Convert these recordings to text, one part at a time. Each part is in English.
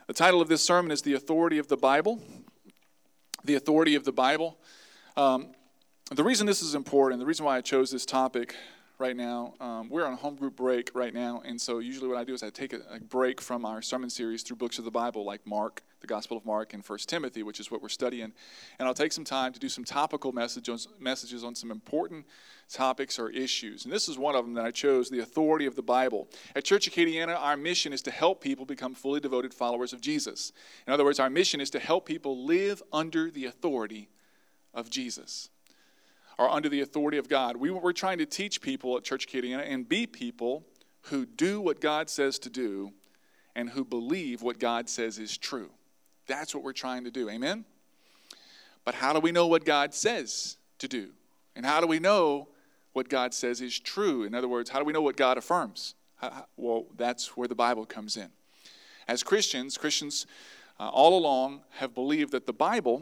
The title of this sermon is The Authority of the Bible. The Authority of the Bible. The reason this is important, the reason why I chose this topic right now, we're on a home group break right now, and so usually what I do is I take a break from our sermon series through books of the Bible like Mark, the Gospel of Mark, and 1 Timothy, which is what we're studying, and I'll take some time to do some topical messages on some important topics or issues, and this is one of them that I chose, the authority of the Bible. At Church Acadiana, our mission is to help people become fully devoted followers of Jesus. In other words, our mission is to help people live under the authority of Jesus, or under the authority of God. We're trying to teach people at Church Acadiana and be people who do what God says to do and who believe what God says is true. That's what we're trying to do, amen? But how do we know what God says to do? And how do we know what God says is true? In other words, how do we know what God affirms? Well, that's where the Bible comes in. As Christians all along have believed that the Bible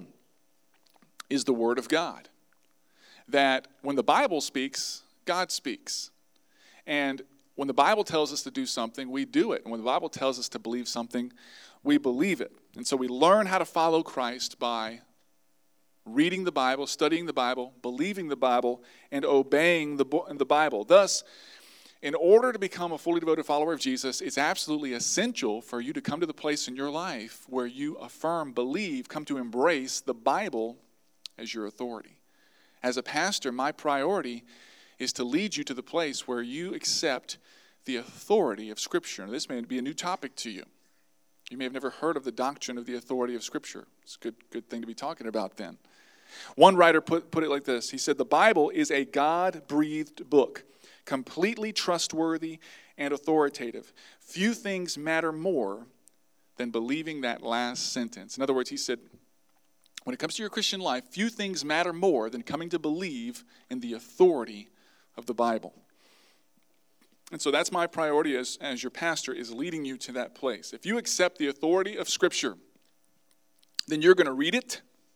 is the Word of God. That when the Bible speaks, God speaks. And when the Bible tells us to do something, we do it. And when the Bible tells us to believe something, we believe it. And so we learn how to follow Christ by reading the Bible, studying the Bible, believing the Bible, and obeying the Bible. Thus, in order to become a fully devoted follower of Jesus, it's absolutely essential for you to come to the place in your life where you affirm, believe, come to embrace the Bible as your authority. As a pastor, my priority is to lead you to the place where you accept the authority of Scripture. Now, this may be a new topic to you. You may have never heard of the doctrine of the authority of Scripture. It's a good thing to be talking about then. One writer put it like this. He said, "The Bible is a God-breathed book, completely trustworthy and authoritative. Few things matter more than believing that last sentence." In other words, he said, when it comes to your Christian life, few things matter more than coming to believe in the authority of the Bible. And so that's my priority as your pastor, is leading you to that place. If you accept the authority of Scripture, then you're going to read it.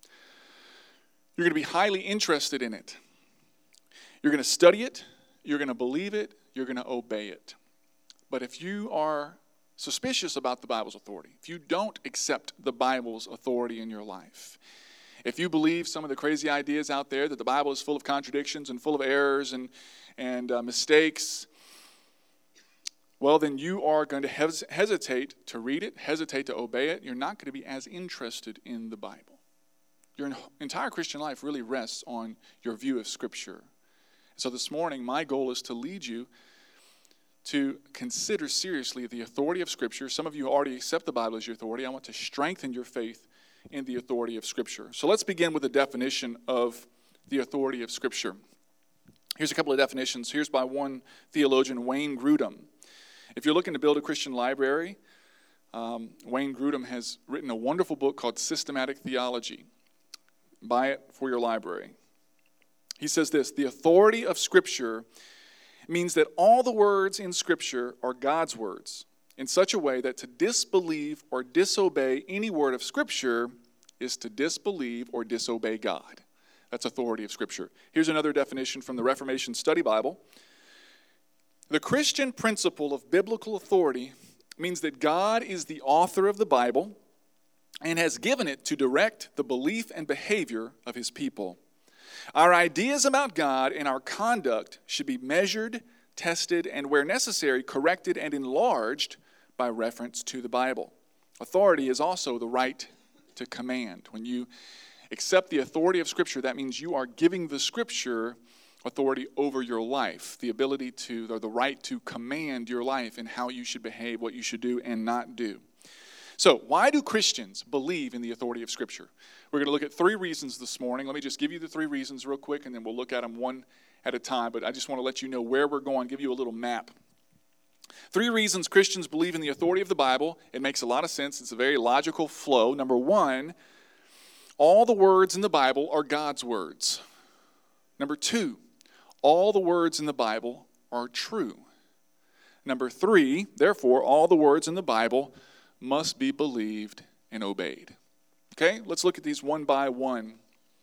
You're going to be highly interested in it. You're going to study it. You're going to believe it. You're going to obey it. But if you are suspicious about the Bible's authority, if you don't accept the Bible's authority in your life, if you believe some of the crazy ideas out there that the Bible is full of contradictions and full of errors and mistakes, well, then you are going to hesitate to read it, hesitate to obey it. You're not going to be as interested in the Bible. Your entire Christian life really rests on your view of Scripture. So this morning, my goal is to lead you to consider seriously the authority of Scripture. Some of you already accept the Bible as your authority. I want to strengthen your faith in the authority of Scripture. So let's begin with a definition of the authority of Scripture. Here's a couple of definitions. Here's by one theologian, Wayne Grudem. If you're looking to build a Christian library, Wayne Grudem has written a wonderful book called Systematic Theology. Buy it for your library. He says this: the authority of Scripture means that all the words in Scripture are God's words in such a way that to disbelieve or disobey any word of Scripture is to disbelieve or disobey God. That's authority of Scripture. Here's another definition from the Reformation Study Bible. The Christian principle of biblical authority means that God is the author of the Bible and has given it to direct the belief and behavior of His people. Our ideas about God and our conduct should be measured, tested, and where necessary, corrected and enlarged by reference to the Bible. Authority is also the right to command. When you accept the authority of Scripture, that means you are giving the Scripture authority over your life, the ability to, or the right to command your life and how you should behave, what you should do and not do. So, why do Christians believe in the authority of Scripture? We're going to look at 3 reasons this morning. Let me just give you the 3 reasons real quick, and then we'll look at them one at a time. But I just want to let you know where we're going, give you a little map. 3 reasons Christians believe in the authority of the Bible. It makes a lot of sense. It's a very logical flow. Number 1, all the words in the Bible are God's words. Number 2, all the words in the Bible are true. Number 3, therefore, all the words in the Bible must be believed and obeyed. Okay, let's look at these one by one.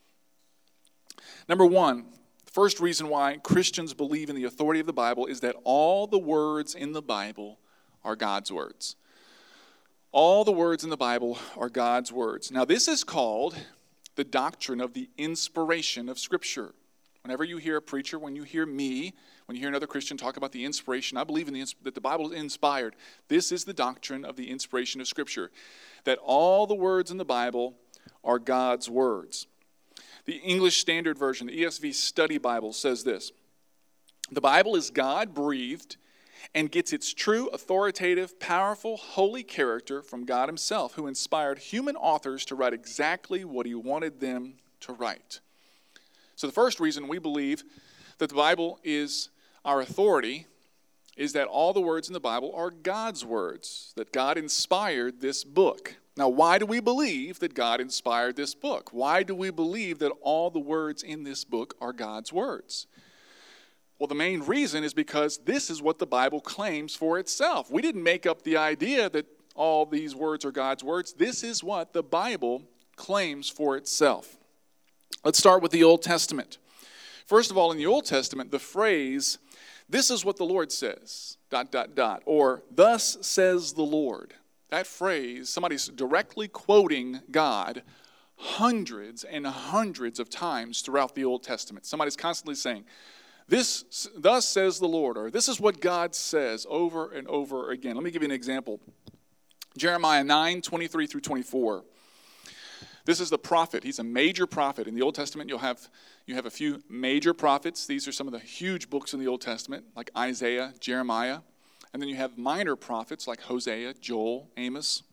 Number 1, the first reason why Christians believe in the authority of the Bible is that all the words in the Bible are God's words. All the words in the Bible are God's words. Now, this is called the doctrine of the inspiration of Scripture. Whenever you hear a preacher, when you hear me, when you hear another Christian talk about the inspiration, I believe that the Bible is inspired. This is the doctrine of the inspiration of Scripture, that all the words in the Bible are God's words. The English Standard Version, the ESV Study Bible, says this: the Bible is God-breathed and gets its true, authoritative, powerful, holy character from God himself, who inspired human authors to write exactly what he wanted them to write. So the first reason we believe that the Bible is our authority is that all the words in the Bible are God's words, that God inspired this book. Now, why do we believe that God inspired this book? Why do we believe that all the words in this book are God's words? Well, the main reason is because this is what the Bible claims for itself. We didn't make up the idea that all these words are God's words. This is what the Bible claims for itself. Let's start with the Old Testament. First of all, in the Old Testament, the phrase, "This is what the Lord says," ... or "Thus says the Lord." That phrase, somebody's directly quoting God hundreds and hundreds of times throughout the Old Testament. Somebody's constantly saying, "This, thus says the Lord," or "This is what God says," over and over again. Let me give you an example. Jeremiah 9:23 through 24. This is the prophet. He's a major prophet. In the Old Testament, you have a few major prophets. These are some of the huge books in the Old Testament, like Isaiah, Jeremiah. And then you have minor prophets like Hosea, Joel, Amos.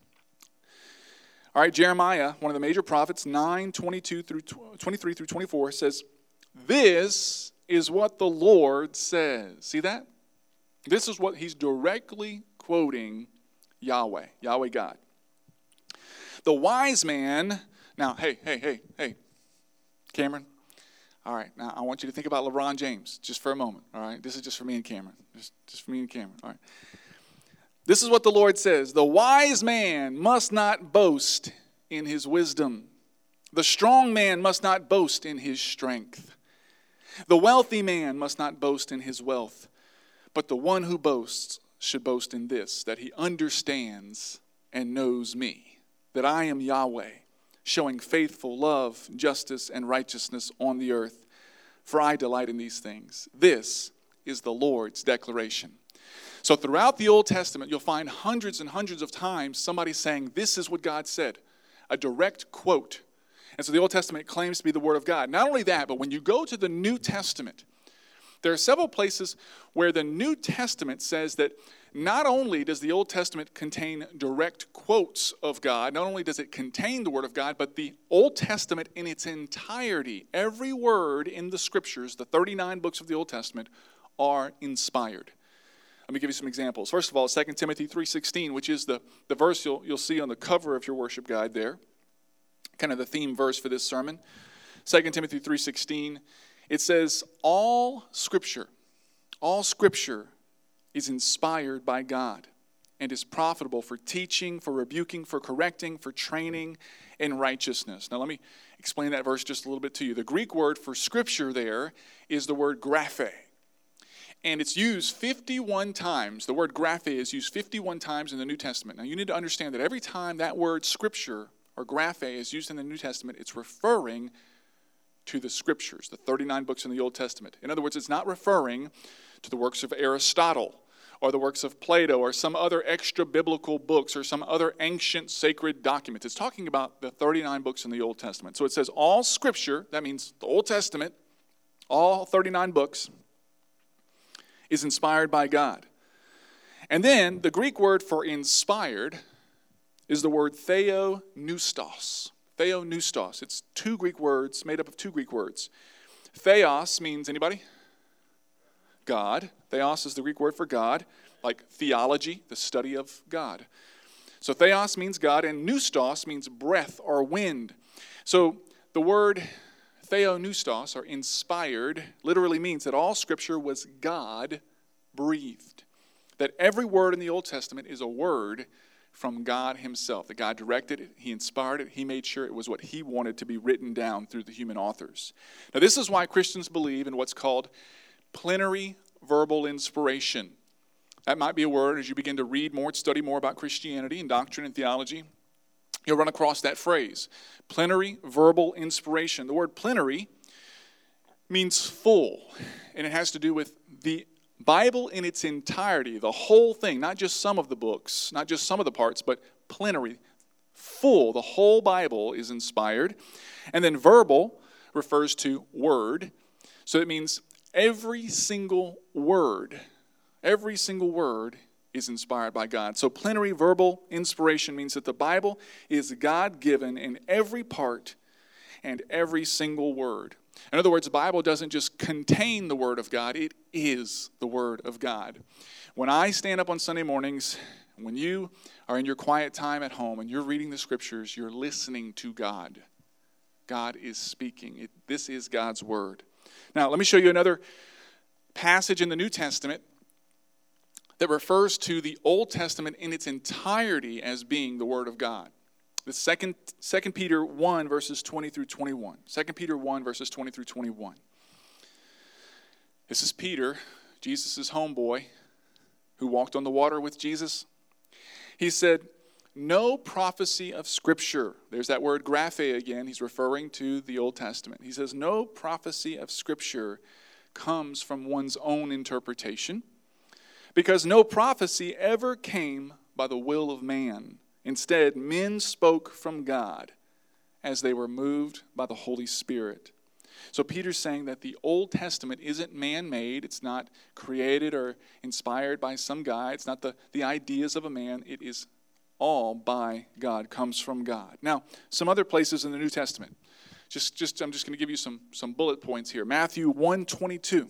All right, Jeremiah, one of the major prophets, 9:23 through 24, says, "This is what the Lord says." See that? This is what he's directly quoting Yahweh God. "The wise man," now, hey, Cameron. All right, now I want you to think about LeBron James just for a moment. All right, this is just for me and Cameron. Just for me and Cameron. All right. This is what the Lord says: "The wise man must not boast in his wisdom. The strong man must not boast in his strength. The wealthy man must not boast in his wealth. But the one who boasts should boast in this, that he understands and knows me, that I am Yahweh, showing faithful love, justice, and righteousness on the earth. For I delight in these things." This is the Lord's declaration. So throughout the Old Testament, you'll find hundreds and hundreds of times somebody saying, "This is what God said," a direct quote. And so the Old Testament claims to be the Word of God. Not only that, but when you go to the New Testament, there are several places where the New Testament says that not only does the Old Testament contain direct quotes of God, not only does it contain the Word of God, but the Old Testament in its entirety, every word in the Scriptures, the 39 books of the Old Testament, are inspired. Let me give you some examples. First of all, 2 Timothy 3:16, which is the verse you'll see on the cover of your worship guide there, kind of the theme verse for this sermon. 2 Timothy 3:16, it says, all Scripture is inspired by God and is profitable for teaching, for rebuking, for correcting, for training in righteousness. Now let me explain that verse just a little bit to you. The Greek word for Scripture there is the word graphe. And it's used 51 times. The word graphe is used 51 times in the New Testament. Now you need to understand that every time that word Scripture or graphe is used in the New Testament, it's referring to the Scriptures, the 39 books in the Old Testament. In other words, it's not referring to the works of Aristotle or the works of Plato or some other extra biblical books or some other ancient sacred documents. It's talking about the 39 books in the Old Testament. So it says all Scripture, that means the Old Testament, all 39 books, is inspired by God. And then the Greek word for inspired is the word theopneustos. Theopneustos. It's two Greek words, made up of two Greek words. Theos means, anybody? God. Theos is the Greek word for God, like theology, the study of God. So theos means God, and pneustos means breath or wind. So the word theopneustos, or inspired, literally means that all Scripture was God-breathed. That every word in the Old Testament is a word from God himself. That God directed it, he inspired it, he made sure it was what he wanted to be written down through the human authors. Now this is why Christians believe in what's called plenary verbal inspiration. That might be a word as you begin to read more, study more about Christianity and doctrine and theology. You'll run across that phrase, plenary verbal inspiration. The word plenary means full, and it has to do with the Bible in its entirety, the whole thing, not just some of the books, not just some of the parts, but plenary, full. The whole Bible is inspired. And then verbal refers to word. So it means every single word is inspired by God. So plenary verbal inspiration means that the Bible is God-given in every part and every single word. In other words, the Bible doesn't just contain the Word of God, it is the Word of God. When I stand up on Sunday mornings, when you are in your quiet time at home and you're reading the Scriptures, you're listening to God. God is speaking. This is God's Word. Now, let me show you another passage in the New Testament that refers to the Old Testament in its entirety as being the Word of God. The 2 Peter 1, verses 20 through 21. 2 Peter 1, verses 20 through 21. This is Peter, Jesus' homeboy, who walked on the water with Jesus. He said, no prophecy of Scripture. There's that word graphe again. He's referring to the Old Testament. He says, no prophecy of Scripture comes from one's own interpretation, because no prophecy ever came by the will of man. Instead, men spoke from God as they were moved by the Holy Spirit. So Peter's saying that the Old Testament isn't man-made. It's not created or inspired by some guy. It's not the ideas of a man. It is all by God, comes from God. Now, some other places in the New Testament. I'm just going to give you some bullet points here. Matthew 1:22.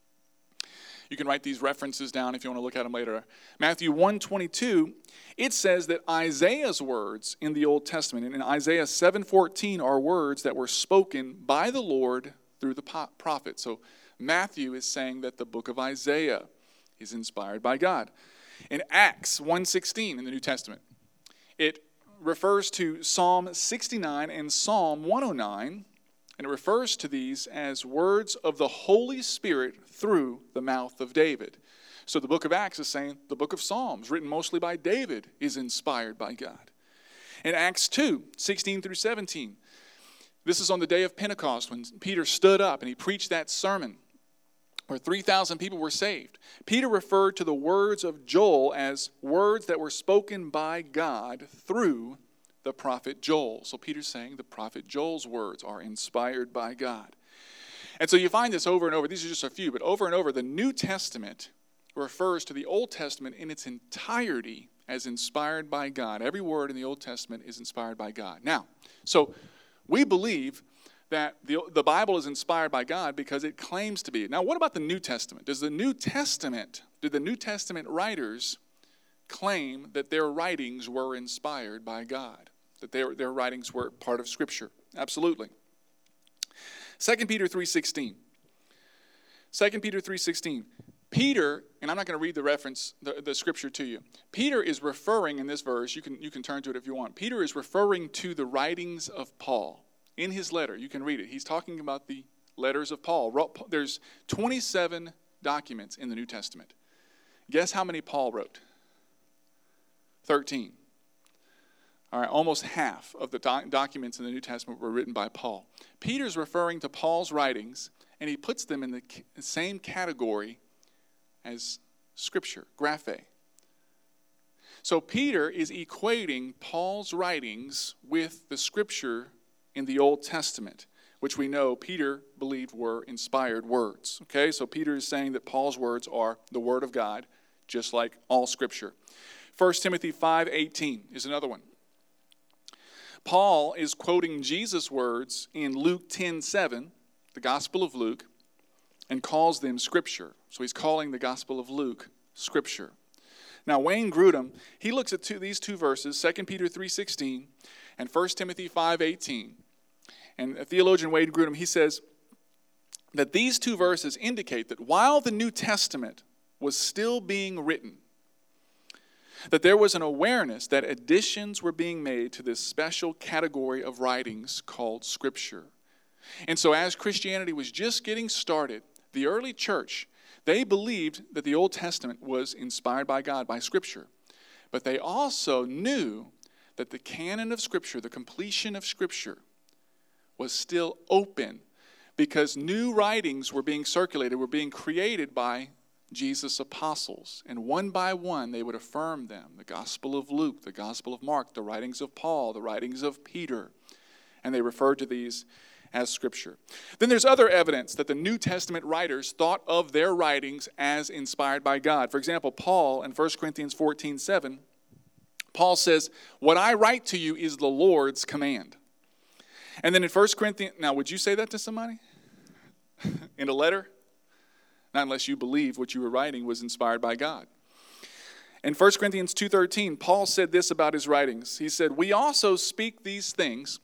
You can write these references down if you want to look at them later. Matthew 1:22, it says that Isaiah's words in the Old Testament, and in Isaiah 7:14 are words that were spoken by the Lord through the prophet. So Matthew is saying that the book of Isaiah is inspired by God. In Acts 1:16 in the New Testament, it refers to Psalm 69 and Psalm 109, and it refers to these as words of the Holy Spirit through the mouth of David. So the book of Acts is saying the book of Psalms, written mostly by David, is inspired by God. In Acts 2:16 through 17, this is on the day of Pentecost when Peter stood up and he preached that sermon where 3,000 people were saved. Peter referred to the words of Joel as words that were spoken by God through the prophet Joel. So Peter's saying the prophet Joel's words are inspired by God. And so you find this over and over. These are just a few, but over and over, the New Testament refers to the Old Testament in its entirety as inspired by God. Every word in the Old Testament is inspired by God. Now, so we believe that the Bible is inspired by God because it claims to be. Now, what about the New Testament? Did the New Testament writers claim that their writings were inspired by God? That their writings were part of Scripture? Absolutely. 2 Peter 3:16. 2 Peter 3:16. Peter, and I'm not going to read the reference, the scripture to you. Peter is referring in this verse, you can turn to it if you want. Peter is referring to the writings of Paul. In his letter, you can read it. He's talking about the letters of Paul. There's 27 documents in the New Testament. Guess how many Paul wrote? 13. All right, almost half of the documents in the New Testament were written by Paul. Peter's referring to Paul's writings, and he puts them in the same category as Scripture, graphe. So Peter is equating Paul's writings with the Scripture in the Old Testament, which we know Peter believed were inspired words. Okay, so Peter is saying that Paul's words are the Word of God, just like all Scripture. 1 Timothy 5:18 is another one. Paul is quoting Jesus' words in Luke 10:7, the Gospel of Luke, and calls them Scripture. So he's calling the Gospel of Luke Scripture. Now, Wayne Grudem, he looks at these two verses, 2 Peter 3:16 and 1 Timothy 5:18. And theologian Wayne Grudem, he says that these two verses indicate that while the New Testament was still being written, that there was an awareness that additions were being made to this special category of writings called Scripture. And so as Christianity was just getting started, the early church, They believed that the Old Testament was inspired by God, by Scripture. But they also knew that the canon of Scripture, the completion of Scripture, was still open because new writings were being circulated, were being created by Jesus' apostles. And one by one, they would affirm them. The Gospel of Luke, the Gospel of Mark, the writings of Paul, the writings of Peter. And they referred to these as Scripture. Then there's other evidence that the New Testament writers thought of their writings as inspired by God. For example, Paul in 1 Corinthians 14:7, Paul says, "What I write to you is the Lord's command." And then in 1 Corinthians, now would you say that to somebody? In a letter? Not unless you believe what you were writing was inspired by God. In 1 Corinthians 2:13, Paul said this about his writings. He said, "We also speak these things,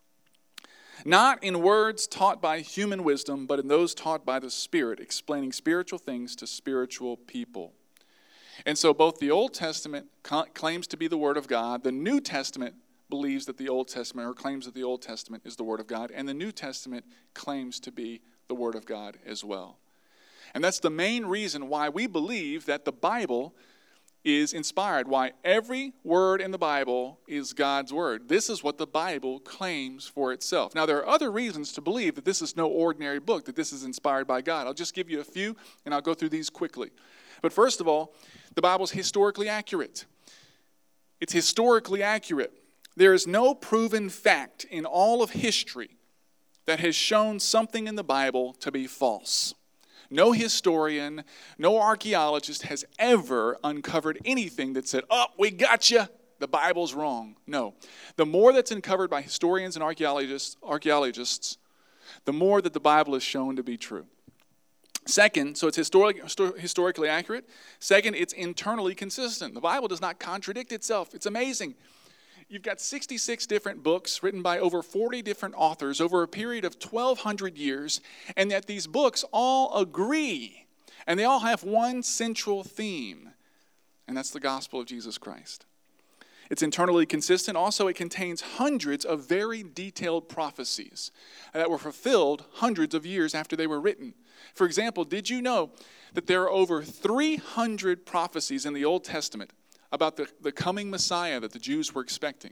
not in words taught by human wisdom, but in those taught by the Spirit, explaining spiritual things to spiritual people." And so both the Old Testament claims to be the Word of God. The New Testament believes that the Old Testament, or claims that the Old Testament is the Word of God. And the New Testament claims to be the Word of God as well. And that's the main reason why we believe that the Bible is inspired, why every word in the Bible is God's word. This is what the Bible claims for itself. Now, there are other reasons to believe that this is no ordinary book, that this is inspired by God. I'll just give you a few, and I'll go through these quickly. But first of all, the Bible is historically accurate. It's historically accurate. There is no proven fact in all of history that has shown something in the Bible to be false. No historian, no archaeologist has ever uncovered anything that said, "Oh, we got you. The Bible's wrong." No. The more that's uncovered by historians and archaeologists, the more that the Bible is shown to be true. Second, so it's historically accurate. Second, it's internally consistent. The Bible does not contradict itself. It's amazing. You've got 66 different books written by over 40 different authors over a period of 1,200 years, and yet these books all agree, and they all have one central theme, and that's the gospel of Jesus Christ. It's internally consistent. Also, it contains hundreds of very detailed prophecies that were fulfilled hundreds of years after they were written. For example, did you know that there are over 300 prophecies in the Old Testament about the coming Messiah that the Jews were expecting?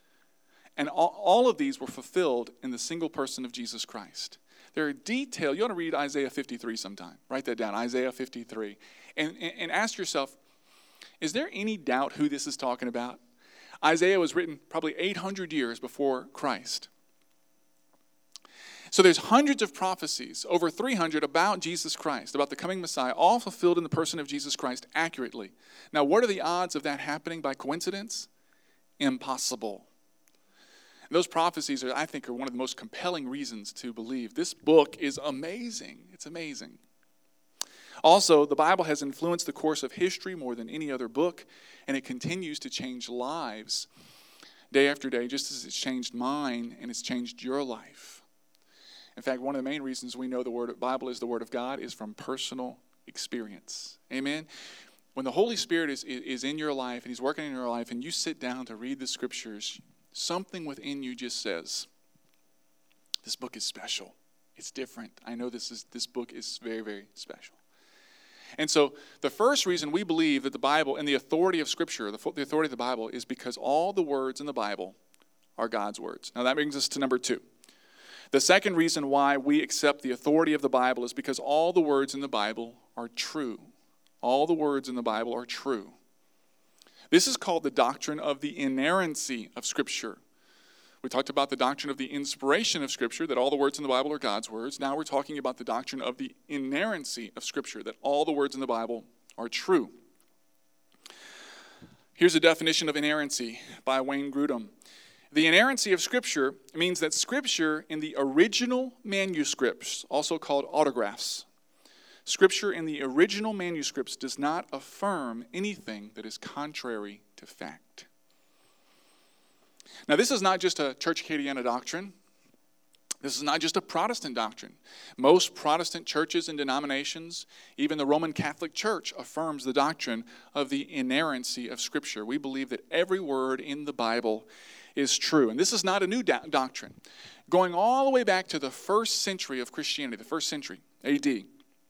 And all of these were fulfilled in the single person of Jesus Christ. There are detailed, you want to read Isaiah 53 sometime. Write that down, Isaiah 53. And ask yourself, is there any doubt who this is talking about? Isaiah was written probably 800 years before Christ. So there's hundreds of prophecies, over 300, about Jesus Christ, about the coming Messiah, all fulfilled in the person of Jesus Christ accurately. Now, what are the odds of that happening by coincidence? Impossible. And those prophecies, I think, are one of the most compelling reasons to believe. This book is amazing. It's amazing. Also, the Bible has influenced the course of history more than any other book, and it continues to change lives day after day, just as it's changed mine and it's changed your life. In fact, one of the main reasons we know the Bible is the Word of God is from personal experience. Amen? When the Holy Spirit is in your life and He's working in your life and you sit down to read the Scriptures, something within you just says, this book is special. It's different. I know this book is very, very special. And so the first reason we believe that the Bible and the authority of Scripture, the authority of the Bible, is because all the words in the Bible are God's words. Now that brings us to number 2. The second reason why we accept the authority of the Bible is because all the words in the Bible are true. All the words in the Bible are true. This is called the doctrine of the inerrancy of Scripture. We talked about the doctrine of the inspiration of Scripture, that all the words in the Bible are God's words. Now we're talking about the doctrine of the inerrancy of Scripture, that all the words in the Bible are true. Here's a definition of inerrancy by Wayne Grudem. The inerrancy of Scripture means that Scripture in the original manuscripts, also called autographs, Scripture in the original manuscripts does not affirm anything that is contrary to fact. Now, this is not just a Church Acadiana doctrine. This is not just a Protestant doctrine. Most Protestant churches and denominations, even the Roman Catholic Church, affirms the doctrine of the inerrancy of Scripture. We believe that every word in the Bible is true. And this is not a new doctrine. Going all the way back to the first century of Christianity, the first century AD,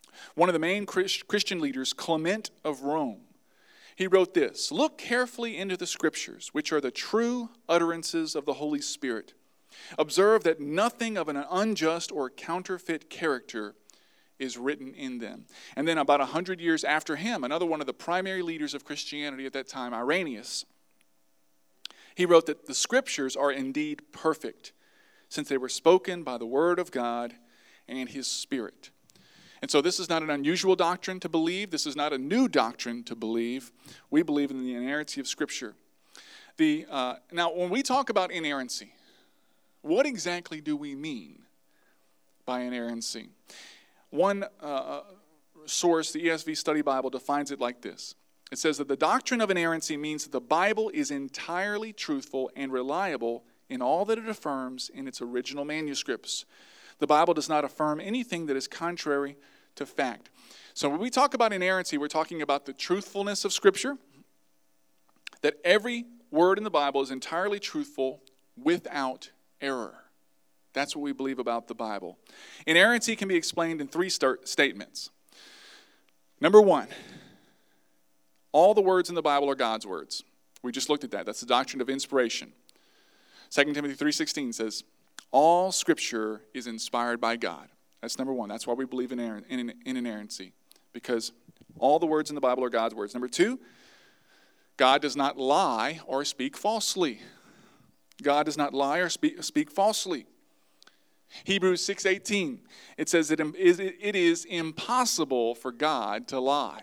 One of the main Christian leaders, Clement of Rome, he wrote this: "Look carefully into the Scriptures, which are the true utterances of the Holy Spirit. Observe that nothing of an unjust or counterfeit character is written in them." And then about 100 years after him, another one of the primary leaders of Christianity at that time, Irenaeus, he wrote that the Scriptures are indeed perfect, since they were spoken by the Word of God and His Spirit. And so this is not an unusual doctrine to believe. This is not a new doctrine to believe. We believe in the inerrancy of Scripture. Now, when we talk about inerrancy, what exactly do we mean by inerrancy? One source, the ESV Study Bible, defines it like this. It says that the doctrine of inerrancy means that the Bible is entirely truthful and reliable in all that it affirms in its original manuscripts. The Bible does not affirm anything that is contrary to fact. So when we talk about inerrancy, we're talking about the truthfulness of Scripture, that every word in the Bible is entirely truthful without error. That's what we believe about the Bible. Inerrancy can be explained in three statements. Number one, all the words in the Bible are God's words. We just looked at that. That's the doctrine of inspiration. 2 Timothy 3:16 says, all Scripture is inspired by God. That's number one. That's why we believe in inerrancy, because all the words in the Bible are God's words. Number two, God does not lie or speak falsely. God does not lie or speak falsely. Hebrews 6:18, it says that it is impossible for God to lie.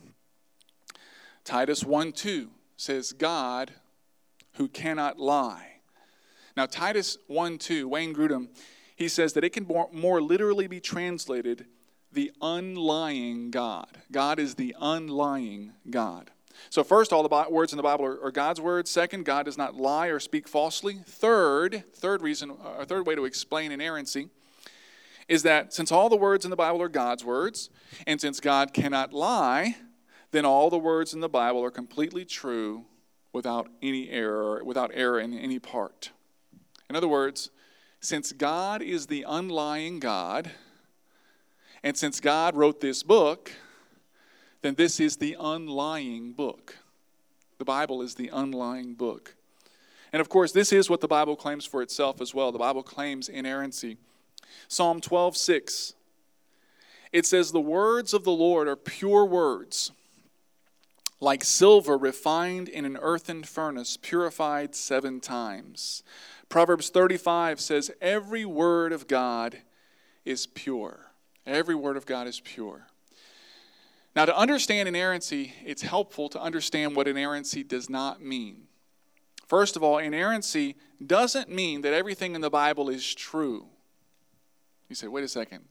Titus 1:2 says God who cannot lie. Now Titus 1:2, Wayne Grudem, he says that it can more literally be translated the unlying God. God is the unlying God. So first, all the words in the Bible are God's words. Second, God does not lie or speak falsely. Third way to explain inerrancy is that since all the words in the Bible are God's words, and since God cannot lie, then all the words in the Bible are completely true without error in any part. In other words, since God is the unlying God, and since God wrote this book, then this is the unlying book. The Bible is the unlying book. And of course, this is what the Bible claims for itself as well. The Bible claims inerrancy. Psalm 12:6, it says, the words of the Lord are pure words, like silver refined in an earthen furnace, purified 7 times. Proverbs 35 says, every word of God is pure. Every word of God is pure. Now, to understand inerrancy, it's helpful to understand what inerrancy does not mean. First of all, inerrancy doesn't mean that everything in the Bible is true. You say, wait a second.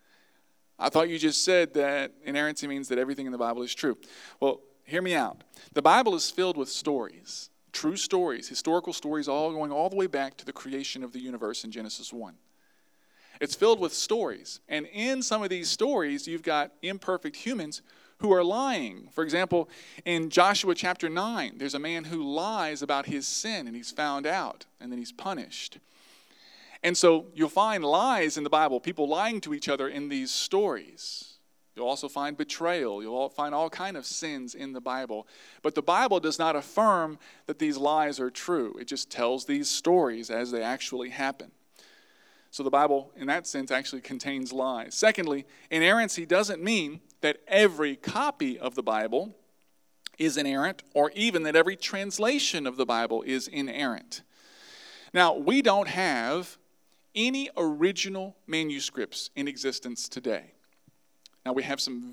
I thought you just said that inerrancy means that everything in the Bible is true. Well, hear me out. The Bible is filled with stories, true stories, historical stories, all going all the way back to the creation of the universe in Genesis 1. It's filled with stories. And in some of these stories, you've got imperfect humans who are lying. For example, in Joshua chapter 9, there's a man who lies about his sin, and he's found out, and then he's punished. And so you'll find lies in the Bible, people lying to each other in these stories. You'll also find betrayal. You'll find all kinds of sins in the Bible. But the Bible does not affirm that these lies are true. It just tells these stories as they actually happen. So the Bible, in that sense, actually contains lies. Secondly, inerrancy doesn't mean that every copy of the Bible is inerrant, or even that every translation of the Bible is inerrant. Now, we don't have any original manuscripts in existence today. Now, we have some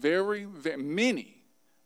many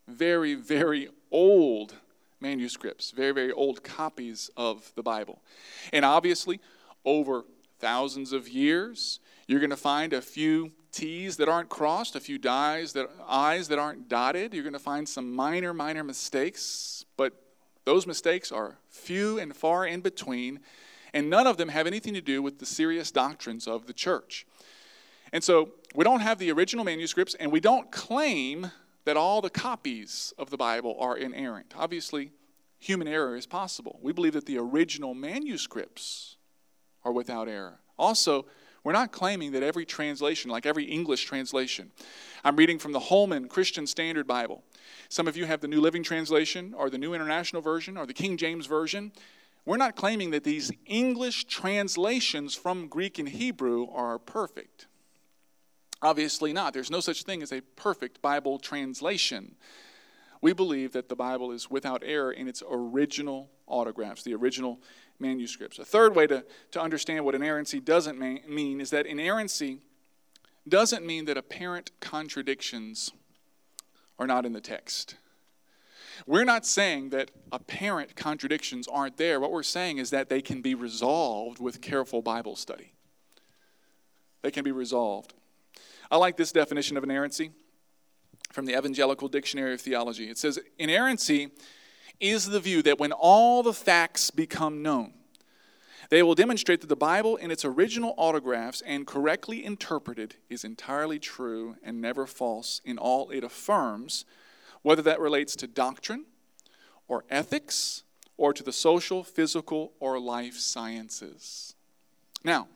very old manuscripts, very old copies of the Bible. And obviously, over thousands of years, you're going to find a few T's that aren't crossed, a few I's that aren't dotted. You're going to find some minor mistakes, but those mistakes are few and far in between, and none of them have anything to do with the serious doctrines of the church. And so we don't have the original manuscripts, and we don't claim that all the copies of the Bible are inerrant. Obviously, human error is possible. We believe that the original manuscripts are without error. Also, We're not claiming that every translation, like every English translation. I'm reading from the Holman Christian Standard Bible. Some of you have the New Living Translation or the New International Version or the King James Version. We're not claiming that these English translations from Greek and Hebrew are perfect. Obviously not. There's no such thing as a perfect Bible translation. We believe that the Bible is without error in its original autographs, the original manuscripts. A third way to understand what inerrancy doesn't mean is that inerrancy doesn't mean that apparent contradictions are not in the text. We're not saying that apparent contradictions aren't there. What we're saying is that they can be resolved with careful Bible study. They can be resolved. I like this definition of inerrancy from the Evangelical Dictionary of Theology. It says, inerrancy is the view that when all the facts become known, they will demonstrate that the Bible in its original autographs and correctly interpreted is entirely true and never false in all it affirms, whether that relates to doctrine or ethics or to the social, physical, or life sciences. Now,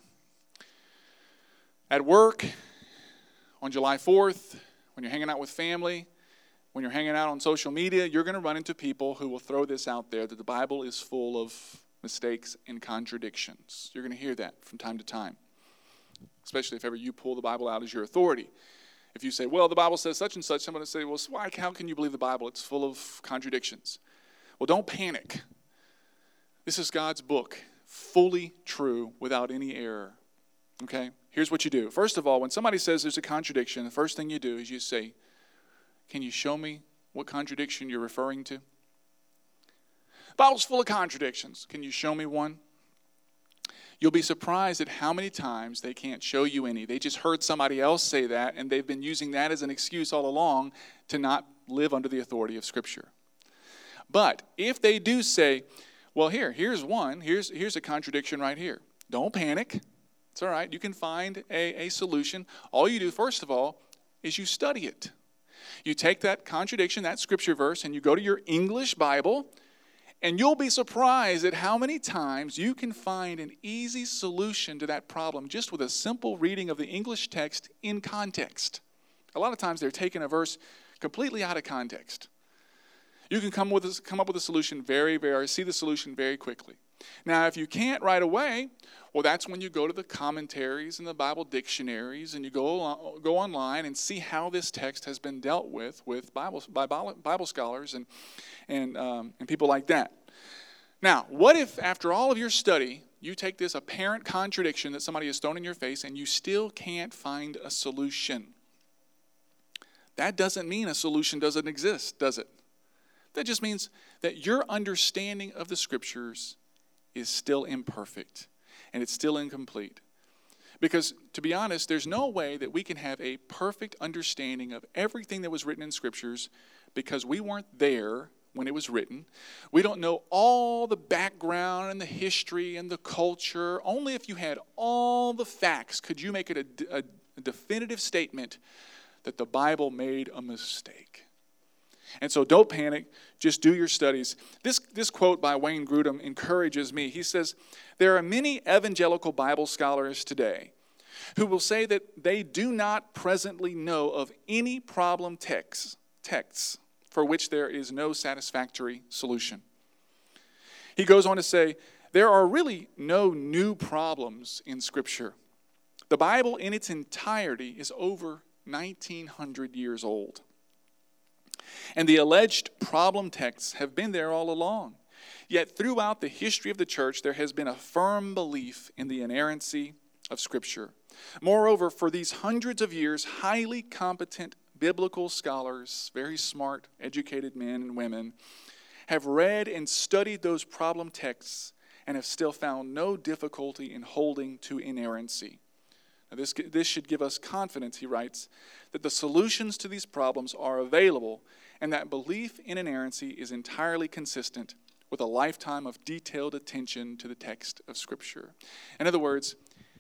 at work, on July 4th, when you're hanging out with family, when you're hanging out on social media, you're going to run into people who will throw this out there, that the Bible is full of mistakes and contradictions. You're going to hear that from time to time, especially if ever you pull the Bible out as your authority. If you say, well, the Bible says such and such, someone will say, well, how can you believe the Bible? It's full of contradictions. Well, don't panic. This is God's book, fully true, without any error. Okay? Here's what you do. First of all, when somebody says there's a contradiction, the first thing you do is you say, can you show me what contradiction you're referring to? The Bible's full of contradictions. Can you show me one? You'll be surprised at how many times they can't show you any. They just heard somebody else say that, and they've been using that as an excuse all along to not live under the authority of Scripture. But if they do say, well, here's one. Here's a contradiction right here. Don't panic. It's all right. You can find a solution. All you do, first of all, is you study it. You take that contradiction, that scripture verse, and you go to your English Bible, and you'll be surprised at how many times you can find an easy solution to that problem just with a simple reading of the English text in context. A lot of times they're taking a verse completely out of context. You can come up with a solution see the solution very quickly. Now, if you can't right away, well, that's when you go to the commentaries and the Bible dictionaries, and you go online and see how this text has been dealt with by Bible scholars and people like that. Now, what if after all of your study, you take this apparent contradiction that somebody has thrown in your face and you still can't find a solution? That doesn't mean a solution doesn't exist, does it? That just means that your understanding of the Scriptures is still imperfect and it's still incomplete. Because, to be honest, there's no way that we can have a perfect understanding of everything that was written in Scriptures because we weren't there when it was written. We don't know all the background and the history and the culture. Only if you had all the facts could you make it a definitive statement that the Bible made a mistake. And so don't panic, just do your studies. This quote by Wayne Grudem encourages me. He says, there are many evangelical Bible scholars today who will say that they do not presently know of any problem texts for which there is no satisfactory solution. He goes on to say, there are really no new problems in Scripture. The Bible in its entirety is over 1,900 years old. And the alleged problem texts have been there all along. Yet throughout the history of the church, there has been a firm belief in the inerrancy of Scripture. Moreover, for these hundreds of years, highly competent biblical scholars, very smart, educated men and women, have read and studied those problem texts and have still found no difficulty in holding to inerrancy. Now, this should give us confidence, he writes, that the solutions to these problems are available and that belief in inerrancy is entirely consistent with a lifetime of detailed attention to the text of Scripture. In other words,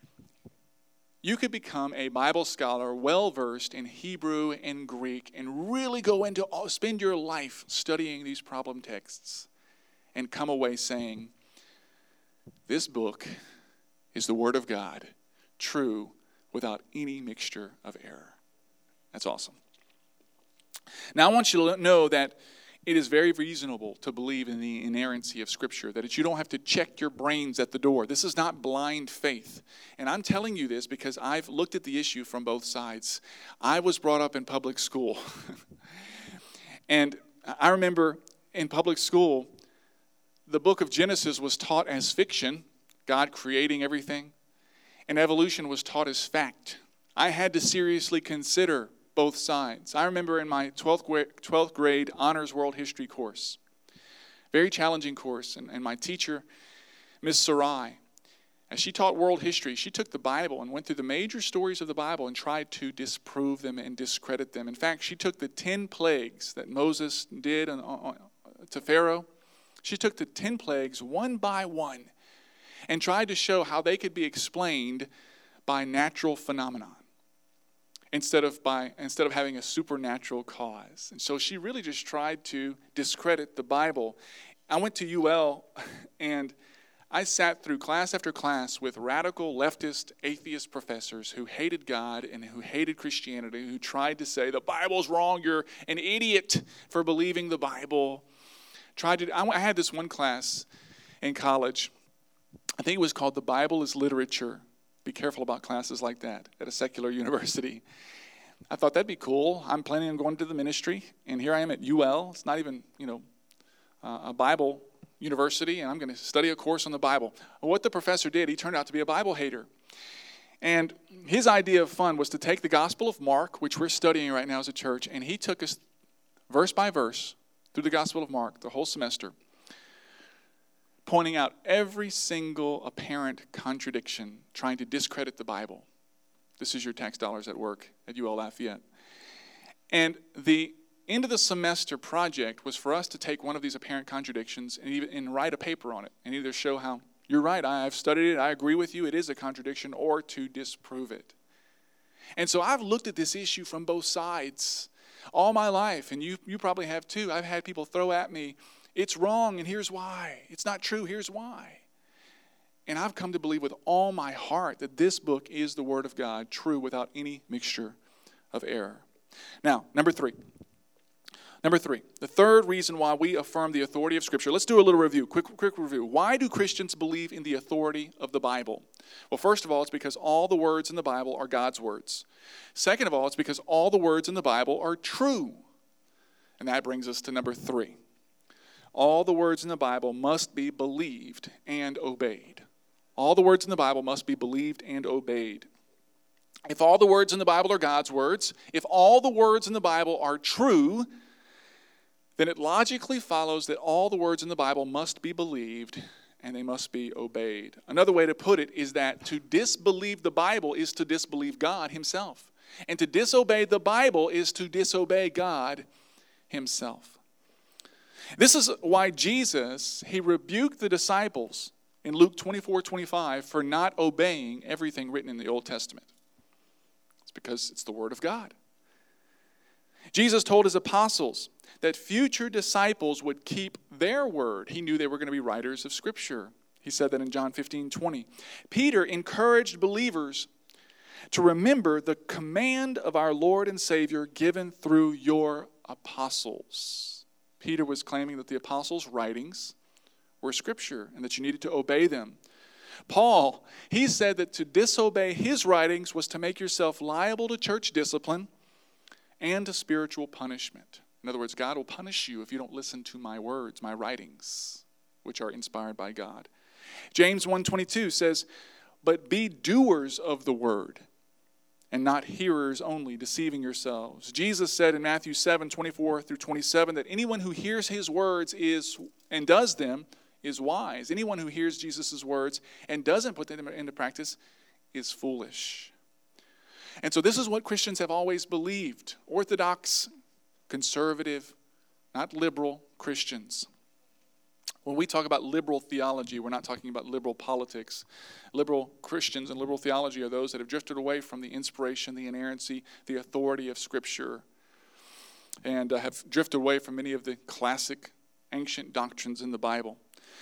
you could become a Bible scholar well-versed in Hebrew and Greek and really spend your life studying these problem texts and come away saying, this book is the Word of God, true, without any mixture of error. That's awesome. Now I want you to know that it is very reasonable to believe in the inerrancy of Scripture, that you don't have to check your brains at the door. This is not blind faith. And I'm telling you this because I've looked at the issue from both sides. I was brought up in public school. And I remember in public school, the book of Genesis was taught as fiction, God creating everything, and evolution was taught as fact. I had to seriously consider both sides. I remember in my 12th grade honors world history course, very challenging course, and my teacher, Miss Sarai, as she taught world history, she took the Bible and went through the major stories of the Bible and tried to disprove them and discredit them. In fact, she took the 10 plagues that Moses did to Pharaoh. She took the 10 plagues one by one and tried to show how they could be explained by natural phenomenon instead of having a supernatural cause. And so she really just tried to discredit the Bible. I went to UL and I sat through class after class with radical leftist atheist professors who hated God and who hated Christianity, who tried to say the Bible's wrong, you're an idiot for believing the Bible. I had this one class in college. I think it was called The Bible is Literature. Be careful about classes like that at a secular university. I thought that'd be cool. I'm planning on going to the ministry, and here I am at UL. It's not even, a Bible university, and I'm going to study a course on the Bible. What the professor did, he turned out to be a Bible hater. And his idea of fun was to take the Gospel of Mark, which we're studying right now as a church, and he took us verse by verse through the Gospel of Mark the whole semester, pointing out every single apparent contradiction, trying to discredit the Bible. This is your tax dollars at work at UL Lafayette. And the end of the semester project was for us to take one of these apparent contradictions and write a paper on it and either show how you're right, I've studied it, I agree with you, it is a contradiction, or to disprove it. And so I've looked at this issue from both sides all my life, and you probably have too. I've had people throw at me, it's wrong and here's why. It's not true, here's why. And I've come to believe with all my heart that this book is the Word of God, true without any mixture of error. Now, number three, the third reason why we affirm the authority of Scripture. Let's do a little review, quick review. Why do Christians believe in the authority of the Bible? Well, first of all, it's because all the words in the Bible are God's words. Second of all, it's because all the words in the Bible are true. And that brings us to number 3. All the words in the Bible must be believed and obeyed. All the words in the Bible must be believed and obeyed. If all the words in the Bible are God's words, if all the words in the Bible are true, then it logically follows that all the words in the Bible must be believed and they must be obeyed. Another way to put it is that to disbelieve the Bible is to disbelieve God Himself. And to disobey the Bible is to disobey God Himself. This is why Jesus, He rebuked the disciples in Luke 24:25 for not obeying everything written in the Old Testament. It's because it's the Word of God. Jesus told His apostles that future disciples would keep their word. He knew they were going to be writers of Scripture. He said that in John 15:20. Peter encouraged believers to remember the command of our Lord and Savior given through your apostles. Peter was claiming that the apostles' writings were Scripture and that you needed to obey them. Paul, he said that to disobey his writings was to make yourself liable to church discipline and to spiritual punishment. In other words, God will punish you if you don't listen to my words, my writings, which are inspired by God. James 1:22 says, but be doers of the word and not hearers only, deceiving yourselves. Jesus said in Matthew 7:24-27 that anyone who hears His words and does them is wise. Anyone who hears Jesus' words and doesn't put them into practice is foolish. And so this is what Christians have always believed. Orthodox, conservative, not liberal Christians. When we talk about liberal theology, we're not talking about liberal politics. Liberal Christians and liberal theology are those that have drifted away from the inspiration, the inerrancy, the authority of Scripture, and have drifted away from many of the classic ancient doctrines in the Bible.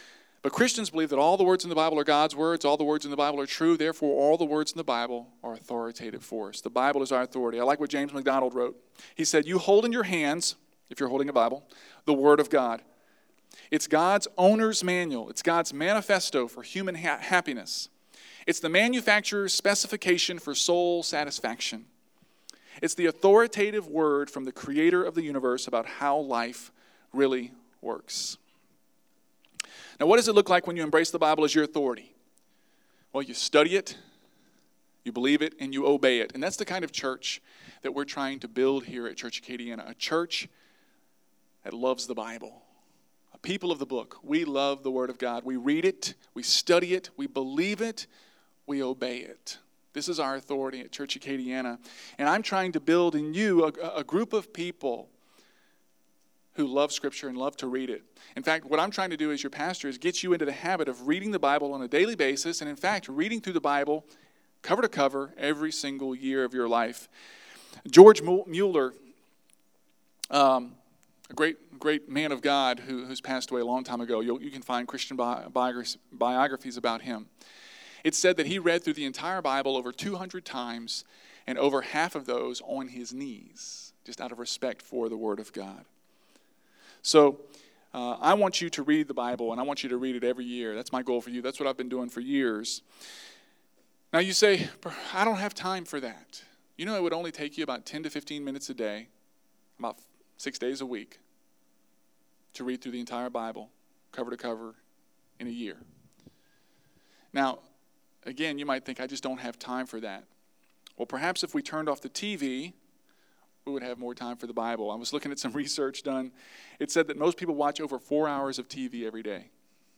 But Christians believe that all the words in the Bible are God's words, all the words in the Bible are true, therefore all the words in the Bible are authoritative for us. The Bible is our authority. I like what James MacDonald wrote. He said, you hold in your hands, if you're holding a Bible, the Word of God. It's God's owner's manual. It's God's manifesto for human happiness. It's the manufacturer's specification for soul satisfaction. It's the authoritative word from the creator of the universe about how life really works. Now, what does it look like when you embrace the Bible as your authority? Well, you study it, you believe it, and you obey it. And that's the kind of church that we're trying to build here at Church Acadiana, a church that loves the Bible. A people of the book. We love the Word of God. We read it, we study it, we believe it, we obey it. This is our authority at Church Acadiana. And I'm trying to build in you a group of people who love Scripture and love to read it. In fact, what I'm trying to do as your pastor is get you into the habit of reading the Bible on a daily basis, and in fact, reading through the Bible cover to cover every single year of your life. George Mueller, a great man of God who's passed away a long time ago. You can find Christian biographies about him. It's said that he read through the entire Bible over 200 times, and over half of those on his knees, just out of respect for the Word of God. So I want you to read the Bible, and I want you to read it every year. That's my goal for you. That's what I've been doing for years. Now you say, I don't have time for that. You know, it would only take you about 10 to 15 minutes a day, about 6 days a week, to read through the entire Bible, cover to cover, in a year. Now, again, you might think, I just don't have time for that. Well, perhaps if we turned off the TV, we would have more time for the Bible. I was looking at some research done. It said that most people watch over 4 hours of TV every day.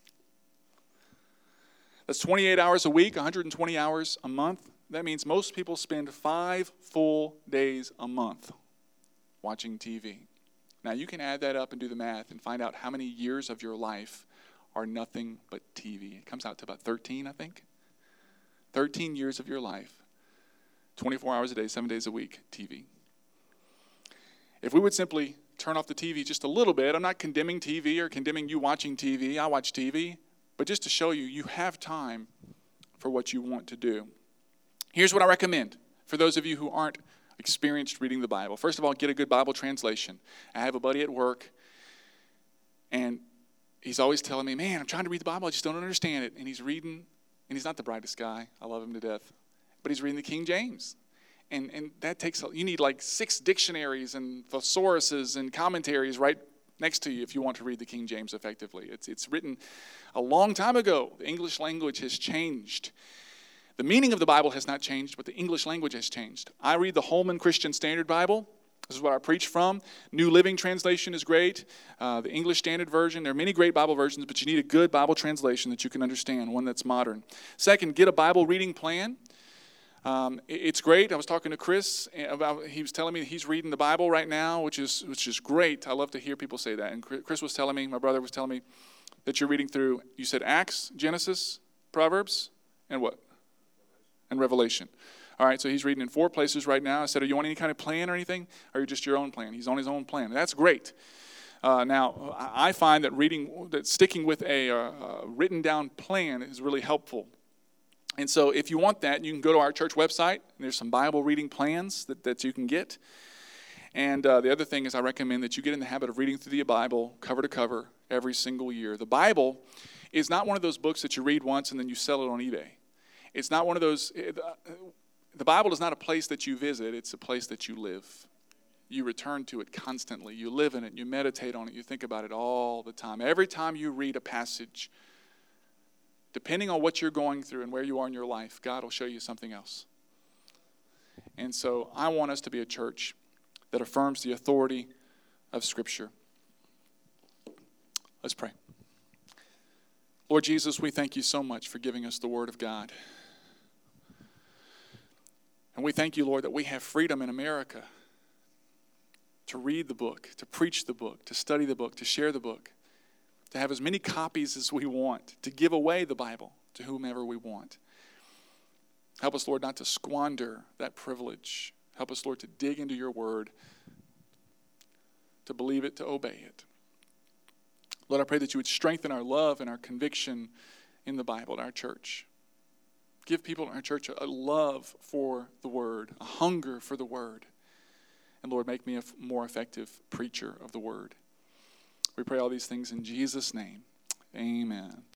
That's 28 hours a week, 120 hours a month. That means most people spend 5 full days a month watching TV. Now, you can add that up and do the math and find out how many years of your life are nothing but TV. It comes out to about 13, I think. 13 years of your life, 24 hours a day, 7 days a week, TV. If we would simply turn off the TV just a little bit, I'm not condemning TV or condemning you watching TV. I watch TV. But just to show you, you have time for what you want to do. Here's what I recommend for those of you who aren't experienced reading the Bible. First of all, get a good Bible translation. I have a buddy at work, and he's always telling me, man, I'm trying to read the Bible, I just don't understand it. And he's reading, and he's not the brightest guy. I love him to death. But he's reading the King James. And that takes, you need like 6 dictionaries and thesauruses and commentaries right next to you if you want to read the King James effectively. It's written a long time ago. The English language has changed. The meaning of the Bible has not changed, but the English language has changed. I read the Holman Christian Standard Bible. This is what I preach from. New Living Translation is great. The English Standard Version. There are many great Bible versions, but you need a good Bible translation that you can understand, one that's modern. Second, get a Bible reading plan. It's great. I was talking to Chris about, he was telling me he's reading the Bible right now, which is great. I love to hear people say that. And Chris was telling me, my brother was telling me that you're reading through, you said Acts, Genesis, Proverbs, and what? And Revelation. All right, so he's reading in 4 places right now. I said, are you on any kind of plan or anything? Or are you just your own plan? He's on his own plan. That's great. Now, I find that sticking with a written down plan is really helpful. And so if you want that, you can go to our church website. And there's some Bible reading plans that you can get. And the other thing is I recommend that you get in the habit of reading through the Bible cover to cover every single year. The Bible is not one of those books that you read once and then you sell it on eBay. It's not one of those, the Bible is not a place that you visit, it's a place that you live. You return to it constantly. You live in it, you meditate on it, you think about it all the time. Every time you read a passage, depending on what you're going through and where you are in your life, God will show you something else. And so I want us to be a church that affirms the authority of Scripture. Let's pray. Lord Jesus, we thank you so much for giving us the Word of God. And we thank you, Lord, that we have freedom in America to read the book, to preach the book, to study the book, to share the book, to have as many copies as we want, to give away the Bible to whomever we want. Help us, Lord, not to squander that privilege. Help us, Lord, to dig into your word, to believe it, to obey it. Lord, I pray that you would strengthen our love and our conviction in the Bible in our church. Give people in our church a love for the word, a hunger for the word. And Lord, make me a more effective preacher of the word. We pray all these things in Jesus' name. Amen.